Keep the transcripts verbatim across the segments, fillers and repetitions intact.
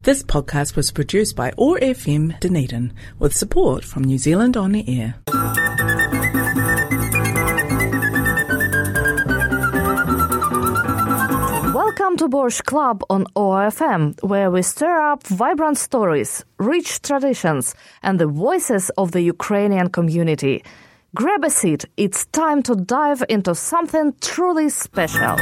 This podcast was produced by O A R F M Dunedin with support from New Zealand On the Air. Welcome to Borscht Club on O A R F M, where we stir up vibrant stories, rich traditions, and the voices of the Ukrainian community. Grab a seat, it's time to dive into something truly special.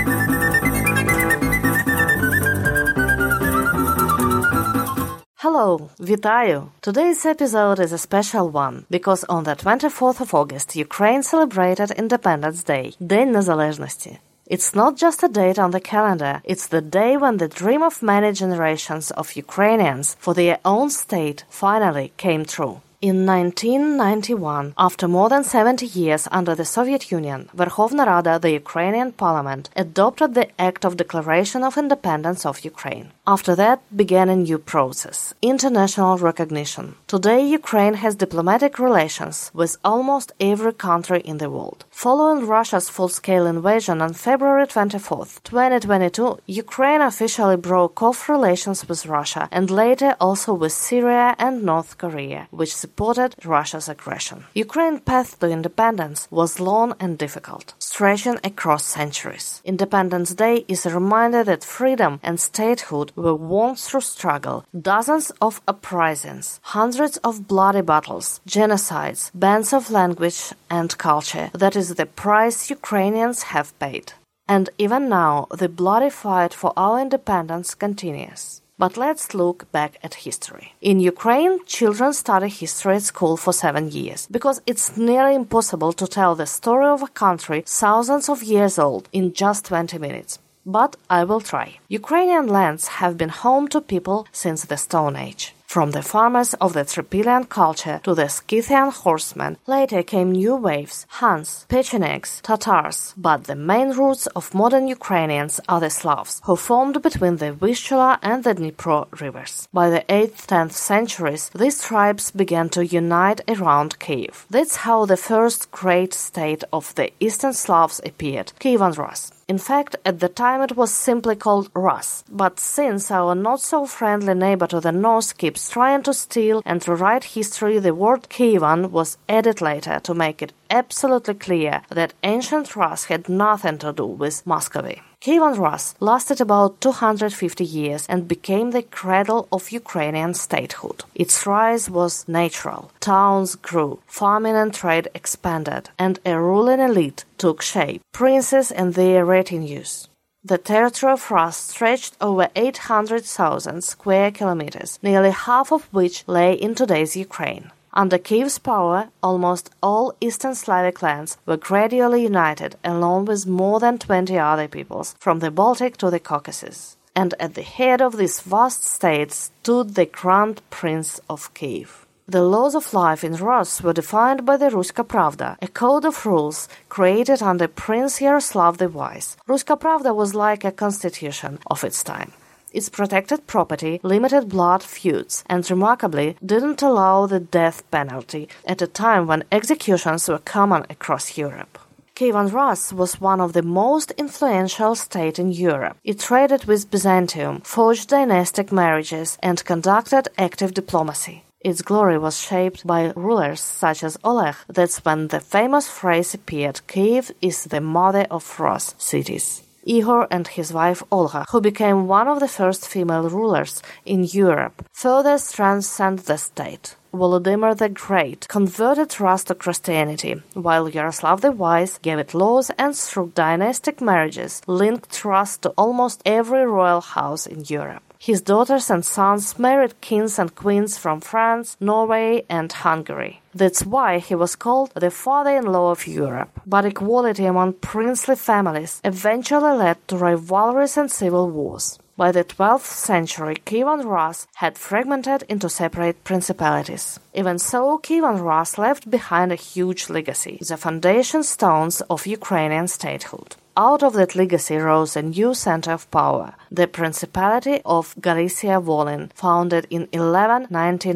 Hello, вітаю! Today's episode is a special one, because on the twenty-fourth of August Ukraine celebrated Independence Day, День Незалежності. It's not just a date on the calendar, it's the day when the dream of many generations of Ukrainians for their own state finally came true. In nineteen ninety-one, after more than seventy years under the Soviet Union, Verkhovna Rada, the Ukrainian parliament, adopted the Act of Declaration of Independence of Ukraine. After that began a new process, international recognition. Today, Ukraine has diplomatic relations with almost every country in the world. Following Russia's full-scale invasion on February twenty-fourth, twenty twenty-two, Ukraine officially broke off relations with Russia and later also with Syria and North Korea, which supported Russia's aggression. Ukraine's path to independence was long and difficult, stretching across centuries. Independence Day is a reminder that freedom and statehood were won through struggle, dozens of uprisings, hundreds of bloody battles, genocides, bans of language and culture. That is the price Ukrainians have paid. And even now, the bloody fight for our independence continues. But let's look back at history. In Ukraine, children study history at school for seven years, because it's nearly impossible to tell the story of a country thousands of years old in just twenty minutes. But I will try. Ukrainian lands have been home to people since the Stone Age. From the farmers of the Tripilian culture to the Scythian horsemen, later came new waves, Huns, Pechenegs, Tatars, but the main roots of modern Ukrainians are the Slavs, who formed between the Vistula and the Dnipro rivers. By the eighth to tenth centuries, these tribes began to unite around Kiev. That's how the first great state of the Eastern Slavs appeared, Kievan Rus. In fact, at the time it was simply called Rus, but since our not-so-friendly neighbor to the north keeps trying to steal and rewrite history, the word Kievan was added later to make it absolutely clear that ancient Rus had nothing to do with Muscovy. Kievan Rus lasted about two hundred fifty years and became the cradle of Ukrainian statehood. Its rise was natural. Towns grew, farming and trade expanded, and a ruling elite took shape, princes and their retinues. The territory of Rus stretched over eight hundred thousand square kilometers, nearly half of which lay in today's Ukraine. Under Kiev's power, almost all Eastern Slavic lands were gradually united, along with more than twenty other peoples, from the Baltic to the Caucasus. And at the head of this vast state stood the Grand Prince of Kiev. The laws of life in Rus were defined by the Ruska Pravda, a code of rules created under Prince Yaroslav the Wise. Ruska Pravda was like a constitution of its time. It protected property, limited blood feuds, and remarkably didn't allow the death penalty at a time when executions were common across Europe. Kievan Rus was one of the most influential states in Europe. It traded with Byzantium, forged dynastic marriages, and conducted active diplomacy. Its glory was shaped by rulers such as Oleg. That's when the famous phrase appeared, Kiev is the mother of Rus cities. Ihor and his wife Olga, who became one of the first female rulers in Europe, further strengthened the state. Volodymyr the Great converted Rus to Christianity, while Yaroslav the Wise gave it laws and through dynastic marriages linked Rus to almost every royal house in Europe. His daughters and sons married kings and queens from France, Norway, and Hungary. That's why he was called the father-in-law of Europe. But equality among princely families eventually led to rivalries and civil wars. By the twelfth century, Kievan Rus had fragmented into separate principalities. Even so, Kievan Rus left behind a huge legacy, the foundation stones of Ukrainian statehood. Out of that legacy rose a new center of power, the Principality of Galicia-Volyn, founded in eleven ninety-nine,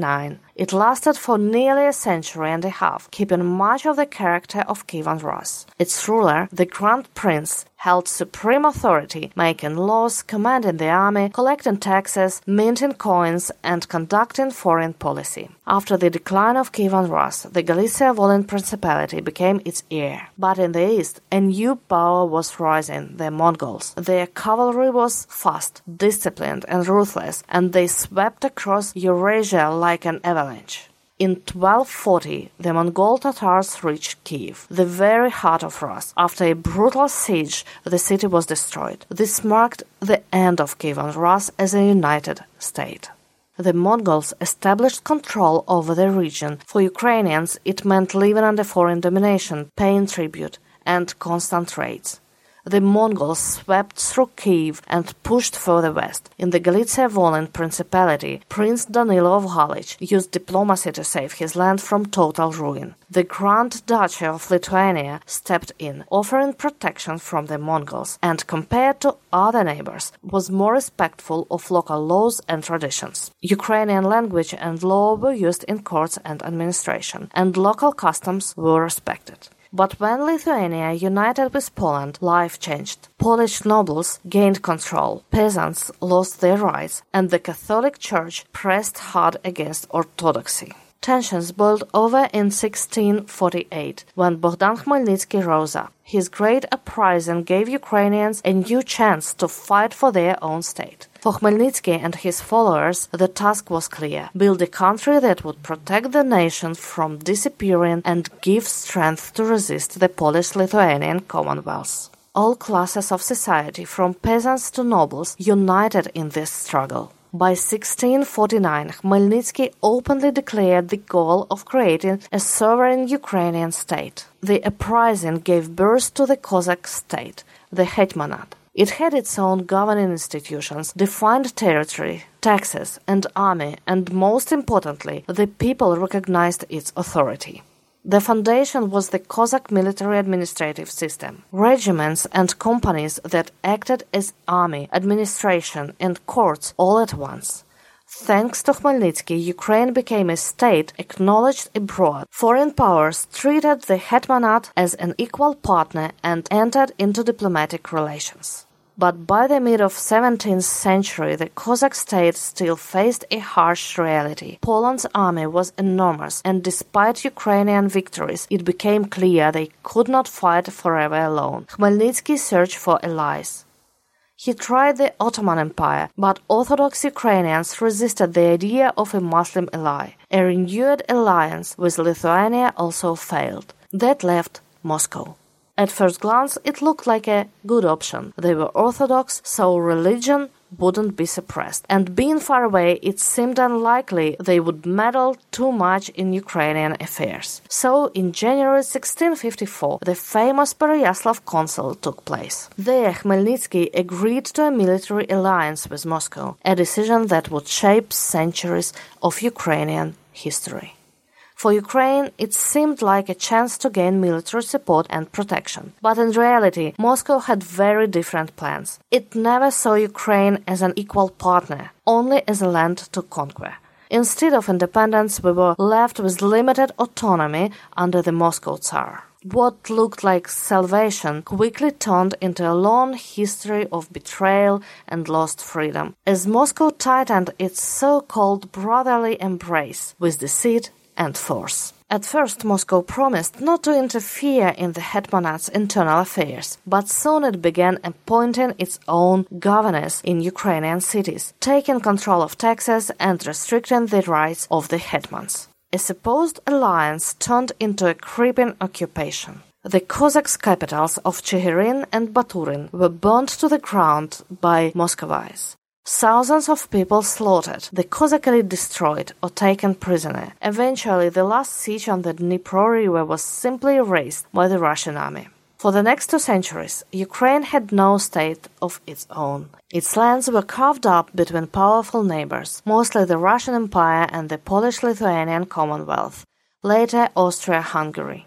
It lasted for nearly a century and a half, keeping much of the character of Kievan Rus. Its ruler, the Grand Prince, held supreme authority, making laws, commanding the army, collecting taxes, minting coins, and conducting foreign policy. After the decline of Kievan Rus, the Galicia-Volyn Principality became its heir. But in the east, a new power was rising, the Mongols. Their cavalry was fast, disciplined, and ruthless, and they swept across Eurasia like an avalanche. In twelve forty, the Mongol Tatars reached Kiev, the very heart of Rus. After a brutal siege, the city was destroyed. This marked the end of Kievan Rus as a united state. The Mongols established control over the region. For Ukrainians, it meant living under foreign domination, paying tribute, and constant raids. The Mongols swept through Kiev and pushed further west. In the Galicia-Volyn Principality, Prince Danilo of Halych used diplomacy to save his land from total ruin. The Grand Duchy of Lithuania stepped in, offering protection from the Mongols, and compared to other neighbors, was more respectful of local laws and traditions. Ukrainian language and law were used in courts and administration, and local customs were respected. But when Lithuania united with Poland, life changed. Polish nobles gained control, peasants lost their rights, and the Catholic Church pressed hard against orthodoxy. Tensions boiled over in sixteen forty-eight, when Bogdan Khmelnytsky rose up. His great uprising gave Ukrainians a new chance to fight for their own state. For Khmelnytsky and his followers, the task was clear: build a country that would protect the nation from disappearing and give strength to resist the Polish-Lithuanian Commonwealth. All classes of society, from peasants to nobles, united in this struggle. By sixteen forty-nine, Khmelnytsky openly declared the goal of creating a sovereign Ukrainian state. The uprising gave birth to the Cossack state, the Hetmanat. It had its own governing institutions, defined territory, taxes, and army, and most importantly, the people recognized its authority. The foundation was the Cossack military administrative system, regiments and companies that acted as army, administration, and courts all at once. Thanks to Khmelnytsky, Ukraine became a state acknowledged abroad. Foreign powers treated the Hetmanat as an equal partner and entered into diplomatic relations. But by the mid of seventeenth century, the Cossack state still faced a harsh reality. Poland's army was enormous, and despite Ukrainian victories, it became clear they could not fight forever alone. Khmelnytsky searched for allies. He tried the Ottoman Empire, but Orthodox Ukrainians resisted the idea of a Muslim ally. A renewed alliance with Lithuania also failed. That left Moscow. At first glance, it looked like a good option. They were Orthodox, so religion wouldn't be suppressed. And being far away, it seemed unlikely they would meddle too much in Ukrainian affairs. So, in January sixteen fifty-four, the famous Pereyaslav Council took place. There, Khmelnytsky agreed to a military alliance with Moscow, a decision that would shape centuries of Ukrainian history. For Ukraine, it seemed like a chance to gain military support and protection. But in reality, Moscow had very different plans. It never saw Ukraine as an equal partner, only as a land to conquer. Instead of independence, we were left with limited autonomy under the Moscow Tsar. What looked like salvation quickly turned into a long history of betrayal and lost freedom, as Moscow tightened its so-called brotherly embrace with deceit and force. At first, Moscow promised not to interfere in the Hetmanat's internal affairs, but soon it began appointing its own governors in Ukrainian cities, taking control of taxes and restricting the rights of the hetmans. A supposed alliance turned into a creeping occupation. The Cossacks' capitals of Cheherin and Baturin were burnt to the ground by Muscovites. Thousands of people slaughtered, the Cossack elite destroyed or taken prisoner. Eventually, the last siege on the Dnipro River was simply erased by the Russian army. For the next two centuries, Ukraine had no state of its own. Its lands were carved up between powerful neighbors, mostly the Russian Empire and the Polish-Lithuanian Commonwealth, later Austria-Hungary.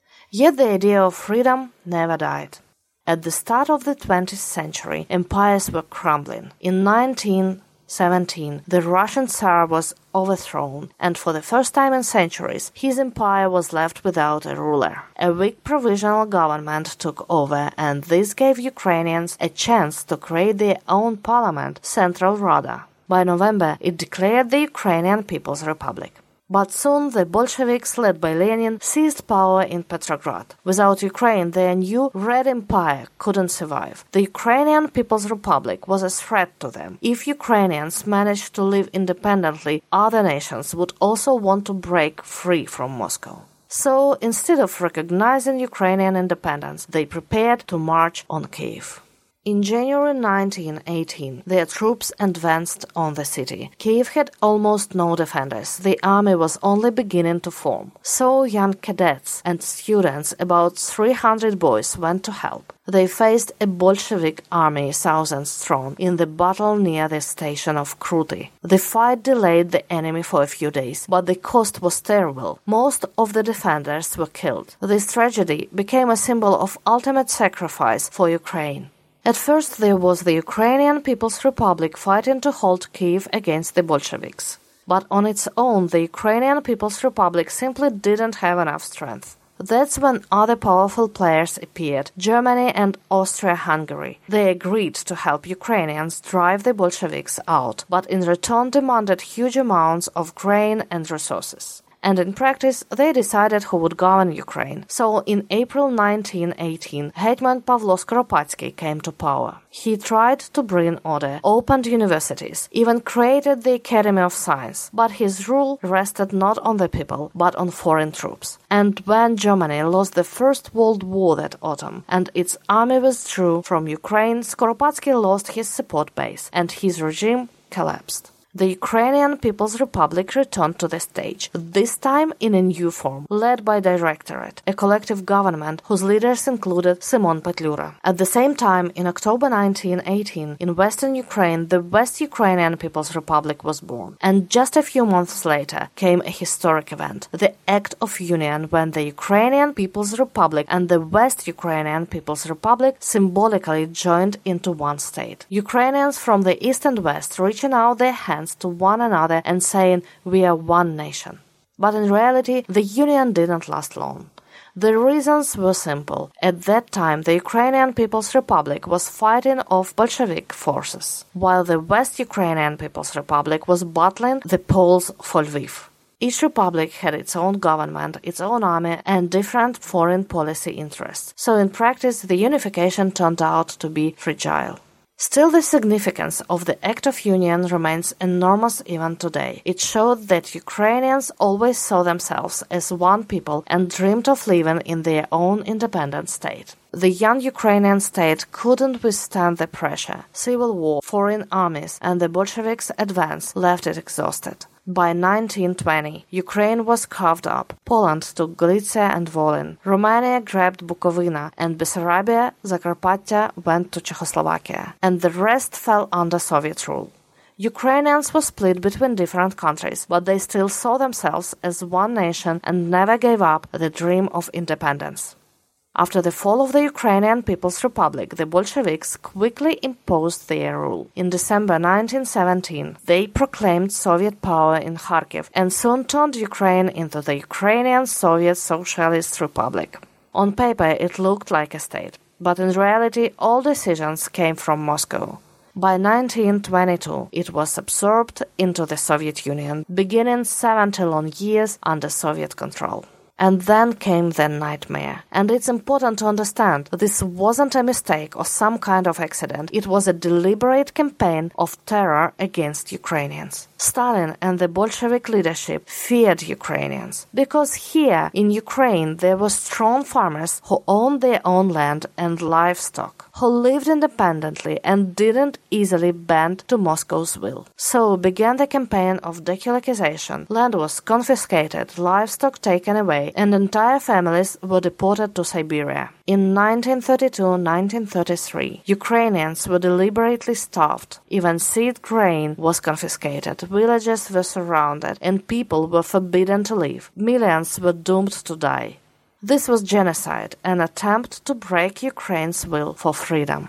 Yet the idea of freedom never died. At the start of the twentieth century, empires were crumbling. In nineteen seventeen, the Russian Tsar was overthrown, and for the first time in centuries, his empire was left without a ruler. A weak provisional government took over, and this gave Ukrainians a chance to create their own parliament, Central Rada. By November, it declared the Ukrainian People's Republic. But soon the Bolsheviks, led by Lenin, seized power in Petrograd. Without Ukraine, their new Red Empire couldn't survive. The Ukrainian People's Republic was a threat to them. If Ukrainians managed to live independently, other nations would also want to break free from Moscow. So, instead of recognizing Ukrainian independence, they prepared to march on Kiev. In January nineteen eighteen, their troops advanced on the city. Kiev had almost no defenders. The army was only beginning to form. So young cadets and students, about three hundred boys, went to help. They faced a Bolshevik army thousands strong in the battle near the station of Kruty. The fight delayed the enemy for a few days, but the cost was terrible. Most of the defenders were killed. This tragedy became a symbol of ultimate sacrifice for Ukraine. At first there was the Ukrainian People's Republic fighting to hold Kiev against the Bolsheviks. But on its own, the Ukrainian People's Republic simply didn't have enough strength. That's when other powerful players appeared, Germany and Austria-Hungary. They agreed to help Ukrainians drive the Bolsheviks out, but in return demanded huge amounts of grain and resources. And in practice, they decided who would govern Ukraine. So in April nineteen eighteen, Hetman Pavlo Skoropadsky came to power. He tried to bring order, opened universities, even created the Academy of Science. But his rule rested not on the people, but on foreign troops. And when Germany lost the First World War that autumn, and its army withdrew from Ukraine, Skoropadsky lost his support base, and his regime collapsed. The Ukrainian People's Republic returned to the stage, this time in a new form, led by Directorate, a collective government whose leaders included Simon Petliura. At the same time, in October nineteen eighteen, in western Ukraine, the West Ukrainian People's Republic was born. And just a few months later came a historic event, the Act of Union, when the Ukrainian People's Republic and the West Ukrainian People's Republic symbolically joined into one state. Ukrainians from the East and West reaching out their hands to one another and saying, "We are one nation." But in reality, the union didn't last long. The reasons were simple. At that time, the Ukrainian People's Republic was fighting off Bolshevik forces, while the West Ukrainian People's Republic was battling the Poles for Lviv. Each republic had its own government, its own army, and different foreign policy interests. So in practice, the unification turned out to be fragile. Still, the significance of the Act of Union remains enormous even today. It showed that Ukrainians always saw themselves as one people and dreamed of living in their own independent state. The young Ukrainian state couldn't withstand the pressure. Civil war, foreign armies, and the Bolsheviks' advance left it exhausted. By nineteen twenty, Ukraine was carved up. Poland took Galicia and Volyn. Romania grabbed Bukovina, and Bessarabia, Zakarpattia went to Czechoslovakia. And the rest fell under Soviet rule. Ukrainians were split between different countries, but they still saw themselves as one nation and never gave up the dream of independence. After the fall of the Ukrainian People's Republic, the Bolsheviks quickly imposed their rule. In December nineteen seventeen, they proclaimed Soviet power in Kharkiv and soon turned Ukraine into the Ukrainian Soviet Socialist Republic. On paper, it looked like a state, but in reality, all decisions came from Moscow. By nineteen twenty-two, it was absorbed into the Soviet Union, beginning seventy long years under Soviet control. And then came the nightmare. And it's important to understand this wasn't a mistake or some kind of accident. It was a deliberate campaign of terror against Ukrainians. Stalin and the Bolshevik leadership feared Ukrainians because here in Ukraine there were strong farmers who owned their own land and livestock, who lived independently and didn't easily bend to Moscow's will. So began the campaign of dekolokization. Land was confiscated, livestock taken away, and entire families were deported to Siberia. In nineteen thirty-two to nineteen thirty-three, Ukrainians were deliberately starved. Even seed grain was confiscated, villages were surrounded, and people were forbidden to live. Millions were doomed to die. This was genocide, an attempt to break Ukraine's will for freedom.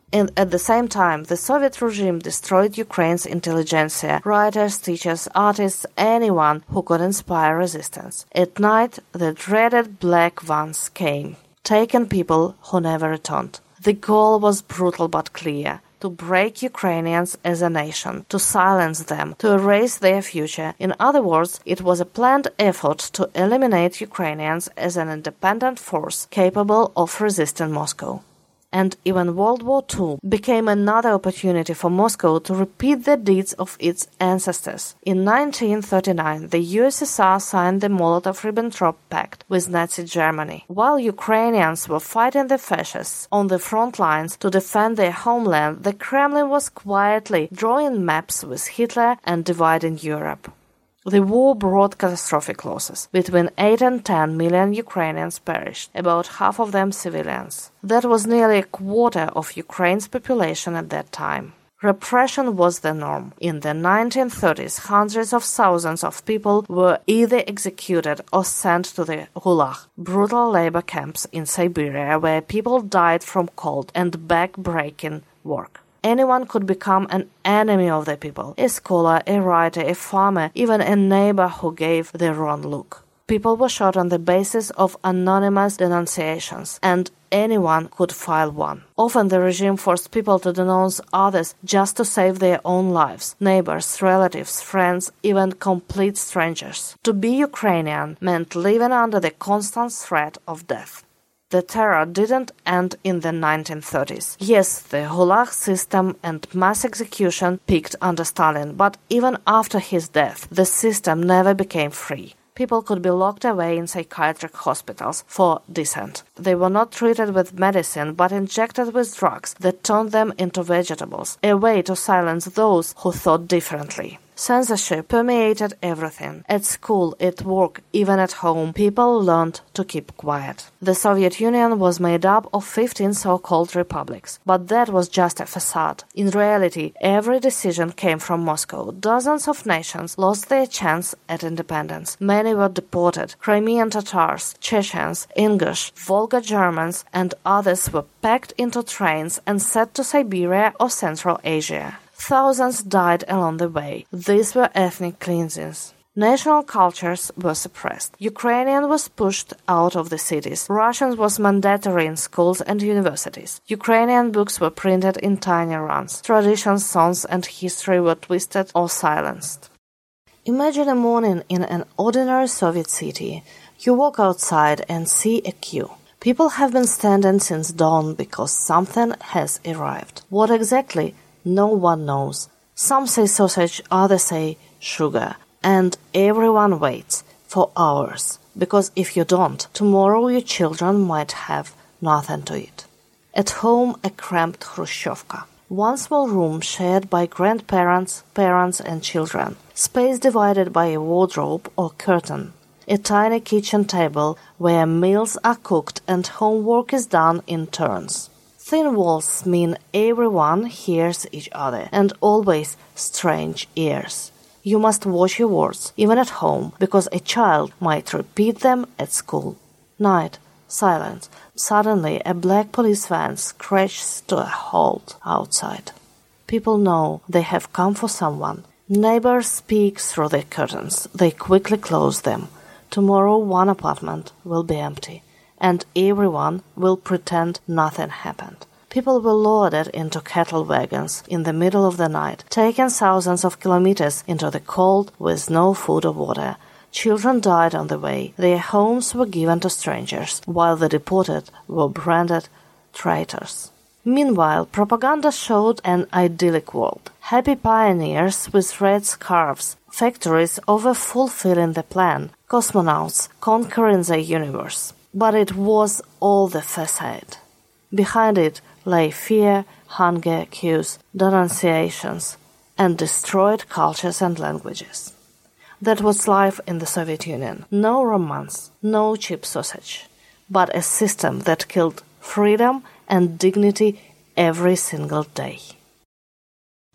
And at the same time, the Soviet regime destroyed Ukraine's intelligentsia, writers, teachers, artists, anyone who could inspire resistance. At night, the dreaded black vans came, taking people who never returned. The goal was brutal but clear: to break Ukrainians as a nation, to silence them, to erase their future. In other words, it was a planned effort to eliminate Ukrainians as an independent force capable of resisting Moscow. And even World War Two became another opportunity for Moscow to repeat the deeds of its ancestors. In nineteen thirty-nine, the U S S R signed the Molotov-Ribbentrop Pact with Nazi Germany. While Ukrainians were fighting the fascists on the front lines to defend their homeland, the Kremlin was quietly drawing maps with Hitler and dividing Europe. The war brought catastrophic losses. Between eight and ten million Ukrainians perished, about half of them civilians. That was nearly a quarter of Ukraine's population at that time. Repression was the norm. In the nineteen thirties, hundreds of thousands of people were either executed or sent to the Gulag, brutal labor camps in Siberia where people died from cold and back-breaking work. Anyone could become an enemy of the people: a scholar, a writer, a farmer, even a neighbor who gave the wrong look. People were shot on the basis of anonymous denunciations, and anyone could file one. Often the regime forced people to denounce others just to save their own lives: neighbors, relatives, friends, even complete strangers. To be Ukrainian meant living under the constant threat of death. The terror didn't end in the nineteen thirties. Yes, the Gulag system and mass execution peaked under Stalin, but even after his death, the system never became free. People could be locked away in psychiatric hospitals for dissent. They were not treated with medicine, but injected with drugs that turned them into vegetables, a way to silence those who thought differently. Censorship permeated everything. At school, at work, even at home, people learned to keep quiet. The Soviet Union was made up of fifteen so-called republics, but that was just a facade. In reality, every decision came from Moscow. Dozens of nations lost their chance at independence. Many were deported. Crimean Tatars, Chechens, Ingush, Volga Germans, and others were packed into trains and sent to Siberia or Central Asia. Thousands died along the way. These were ethnic cleansings. National cultures were suppressed. Ukrainian was pushed out of the cities. Russian was mandatory in schools and universities. Ukrainian books were printed in tiny runs. Traditions, songs, and history were twisted or silenced. Imagine a morning in an ordinary Soviet city. You walk outside and see a queue. People have been standing since dawn because something has arrived. What exactly? No one knows. Some say sausage, others say sugar. And everyone waits for hours, because if you don't, tomorrow your children might have nothing to eat. At home, a cramped Khrushchevka. One small room shared by grandparents, parents and children. Space divided by a wardrobe or curtain. A tiny kitchen table where meals are cooked and homework is done in turns. Thin walls mean everyone hears each other, and always strange ears. You must watch your words, even at home, because a child might repeat them at school. Night, silence. Suddenly, a black police van scratches to a halt outside. People know they have come for someone. Neighbors speak through their curtains. They quickly close them. Tomorrow, one apartment will be empty, and everyone will pretend nothing happened. People were loaded into cattle wagons in the middle of the night, taken thousands of kilometers into the cold with no food or water. Children died on the way. Their homes were given to strangers, while the deported were branded traitors. Meanwhile, propaganda showed an idyllic world. Happy pioneers with red scarves, factories over-fulfilling the plan, cosmonauts conquering the universe. But it was all the facade. Behind it lay fear, hunger, queues, denunciations, and destroyed cultures and languages. That was life in the Soviet Union. No romance, no cheap sausage, but a system that killed freedom and dignity every single day.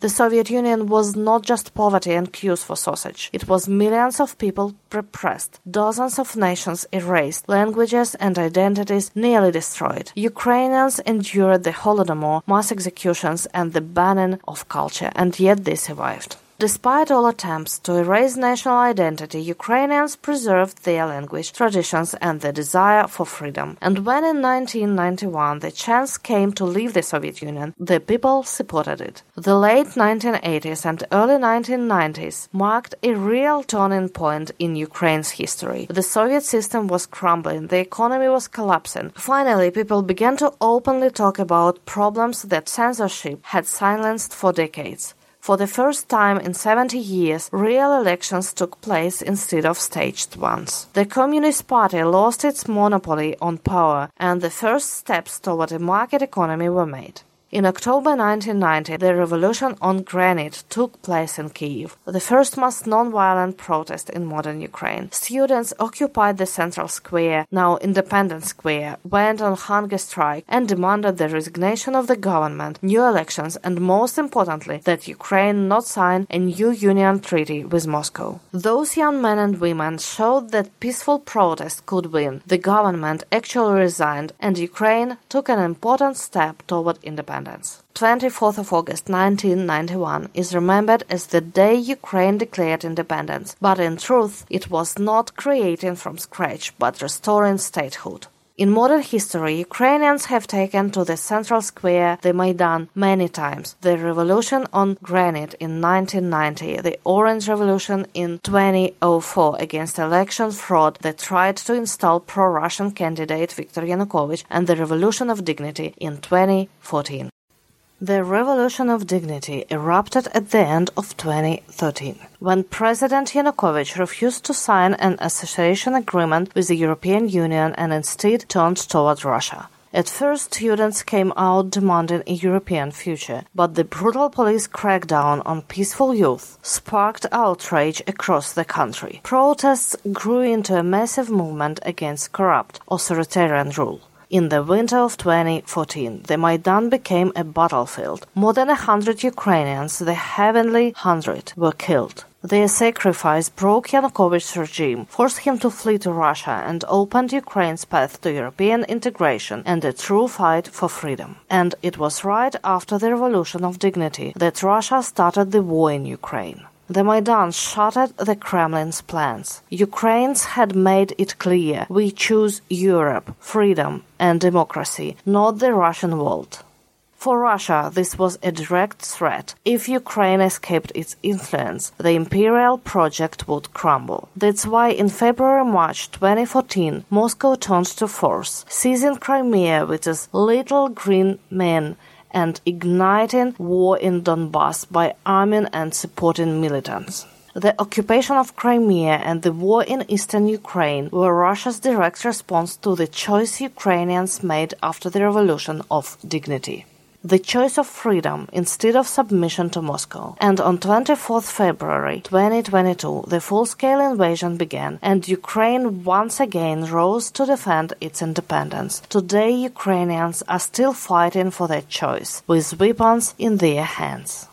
The Soviet Union was not just poverty and queues for sausage. It was millions of people repressed, dozens of nations erased, languages and identities nearly destroyed. Ukrainians endured the Holodomor, mass executions and the banning of culture, and yet they survived. Despite all attempts to erase national identity, Ukrainians preserved their language, traditions, and their desire for freedom. And when in nineteen ninety-one the chance came to leave the Soviet Union, the people supported it. The late nineteen eighties and early nineteen nineties marked a real turning point in Ukraine's history. The Soviet system was crumbling, the economy was collapsing. Finally, people began to openly talk about problems that censorship had silenced for decades. For the first time in seventy years, real elections took place instead of staged ones. The Communist Party lost its monopoly on power, and the first steps toward a market economy were made. In October nineteen ninety, the revolution on granite took place in Kyiv, the first mass non-violent protest in modern Ukraine. Students occupied the central square, now Independence Square, went on hunger strike and demanded the resignation of the government, new elections, and most importantly, that Ukraine not sign a new union treaty with Moscow. Those young men and women showed that peaceful protest could win. The government actually resigned, and Ukraine took an important step toward independence. twenty-fourth of August nineteen ninety-one is remembered as the day Ukraine declared independence, but in truth it was not creating from scratch but restoring statehood. In modern history, Ukrainians have taken to the central square, the Maidan, many times. The revolution on granite in nineteen ninety, the Orange Revolution in two thousand four against election fraud that tried to install pro-Russian candidate Viktor Yanukovych, and the Revolution of Dignity in twenty fourteen. The Revolution of Dignity erupted at the end of twenty thirteen, when President Yanukovych refused to sign an association agreement with the European Union and instead turned toward Russia. At first, students came out demanding a European future, but the brutal police crackdown on peaceful youth sparked outrage across the country. Protests grew into a massive movement against corrupt, authoritarian rule. In the winter of twenty fourteen, the Maidan became a battlefield. More than a hundred Ukrainians, the Heavenly Hundred, were killed. Their sacrifice broke Yanukovych's regime, forced him to flee to Russia, and opened Ukraine's path to European integration and a true fight for freedom. And it was right after the Revolution of Dignity that Russia started the war in Ukraine. The Maidan shattered the Kremlin's plans. Ukrainians had made it clear: we choose Europe, freedom, and democracy, not the Russian world. For Russia, this was a direct threat. If Ukraine escaped its influence, the imperial project would crumble. That's why in February-March twenty fourteen, Moscow turned to force, seizing Crimea with its little green men and igniting war in Donbass by arming and supporting militants. The occupation of Crimea and the war in eastern Ukraine were Russia's direct response to the choice Ukrainians made after the Revolution of Dignity. The choice of freedom instead of submission to Moscow. And on twenty-fourth of February twenty twenty-two, the full-scale invasion began, and Ukraine once again rose to defend its independence. Today, Ukrainians are still fighting for their choice, with weapons in their hands.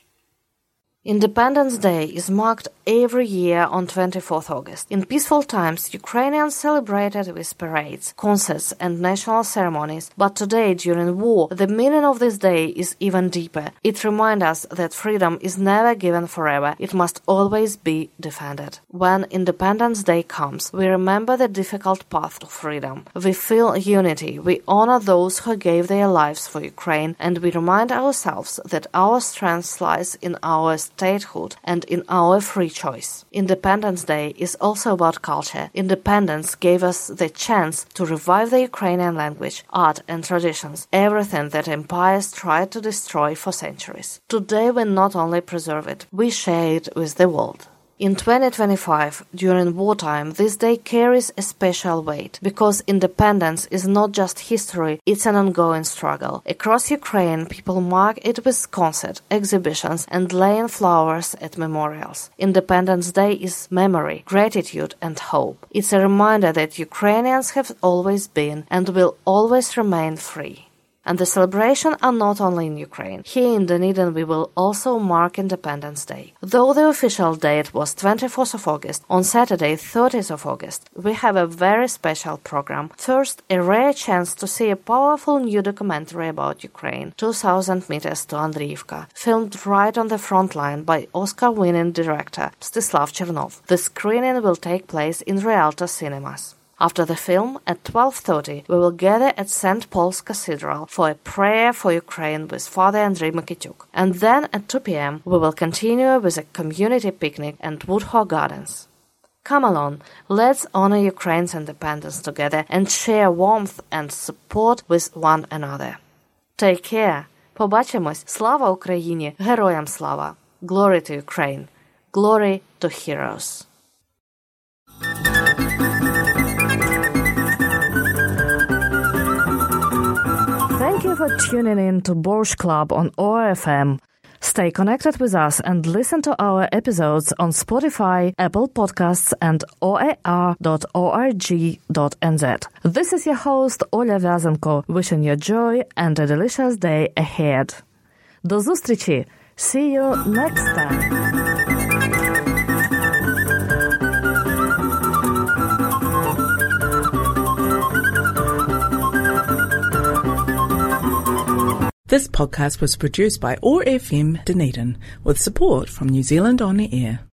Independence Day is marked every year on twenty-fourth of August. In peaceful times, Ukrainians celebrated with parades, concerts, and national ceremonies. But today, during war, the meaning of this day is even deeper. It reminds us that freedom is never given forever. It must always be defended. When Independence Day comes, we remember the difficult path to freedom. We feel unity. We honor those who gave their lives for Ukraine, and we remind ourselves that our strength lies in our statehood and in our free choice. Independence Day is also about culture. Independence gave us the chance to revive the Ukrainian language, art, and traditions, everything that empires tried to destroy for centuries. Today we not only preserve it, we share it with the world. In twenty twenty-five, during wartime, this day carries a special weight, because independence is not just history, it's an ongoing struggle. Across Ukraine, people mark it with concerts, exhibitions, and laying flowers at memorials. Independence Day is memory, gratitude, and hope. It's a reminder that Ukrainians have always been and will always remain free. And the celebrations are not only in Ukraine. Here in Dunedin we will also mark Independence Day. Though the official date was twenty-fourth of August, on Saturday thirtieth of August, we have a very special program. First, a rare chance to see a powerful new documentary about Ukraine, two thousand meters to Andriivka, filmed right on the front line by Oscar-winning director Mstislav Chernov. The screening will take place in Rialto Cinemas. After the film, at twelve thirty, we will gather at Saint Paul's Cathedral for a prayer for Ukraine with Father Andrei Mikityuk. And then at two p.m. we will continue with a community picnic at Woodhall Gardens. Come along, let's honor Ukraine's independence together and share warmth and support with one another. Take care. Побачимось. Слава Україні! Героям слава! Glory to Ukraine! Glory to heroes! Thank you for tuning in to Borscht Club on O R F M. Stay connected with us and listen to our episodes on Spotify, Apple Podcasts and o a r dot org dot n z. This is your host, Оля Вязенко, wishing you joy and a delicious day ahead. До зустрічі! See you next time! This podcast was produced by O R F M Dunedin with support from New Zealand On the Air.